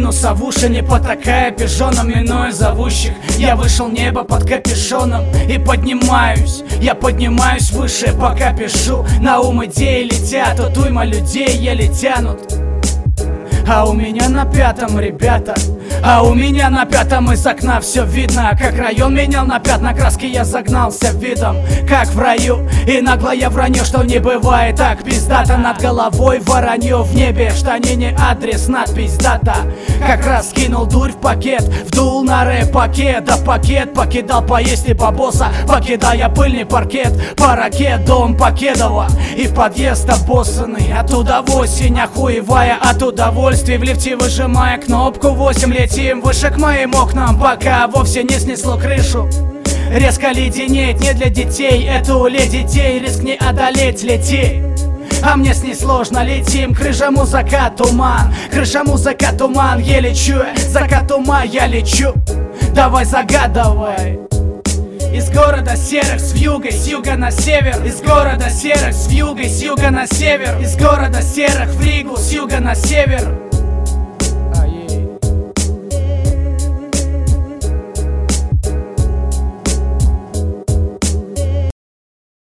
минуса в уши, не потакая пижоном, минуя зовущих. Я вышел небо под капюшоном и поднимаюсь. Я поднимаюсь выше, пока пишу. На ум идеи летят, от уйма людей еле тянут. А у меня на пятом, ребята, а у меня на пятом из окна все видно. Как район менял на пятна краски, я загнался видом, как в раю. И наглое вранье, что не бывает так пиздато. Над головой воронье, в небе в штанине адрес, надпись, дата. Как раз кинул дурь в пакет, вдул на рэп-пакет. Да пакет покидал поесть и бабоса, покидая пыльный паркет. По ракет, дом Покедова и в подъезд обоссанный. Оттуда осень охуевая от удовольствия. В лифте выжимая кнопку 8, летим выше к моим окнам, пока вовсе не снесло крышу. Резко леденеет, не для детей, эту ледетей рискни одолеть, лети. А мне с ней сложно, летим, крыша музыка, туман. Крыша музыка, туман, я лечу, закат ума, я лечу. Давай загадывай. Из города серых с вьюгой, с юга на север. Из города серых с вьюгой, с юга на север. Из города серых в Ригу, с юга на север.